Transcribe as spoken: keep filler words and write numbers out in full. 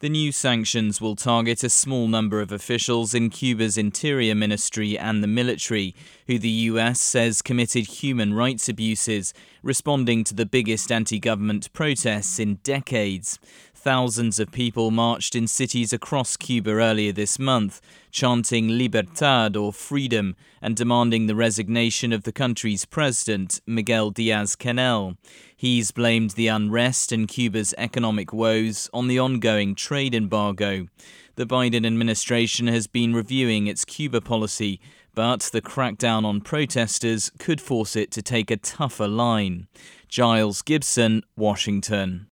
The new sanctions will target a small number of officials in Cuba's Interior Ministry and the military, who the U S says committed human rights abuses, responding to the biggest anti-government protests in decades. Thousands of people marched in cities across Cuba earlier this month, chanting Libertad or freedom and demanding the resignation of the country's president, Miguel Diaz-Canel. He's blamed the unrest and Cuba's economic woes on the ongoing trade embargo. The Biden administration has been reviewing its Cuba policy, but the crackdown on protesters could force it to take a tougher line. Giles Gibson, Washington.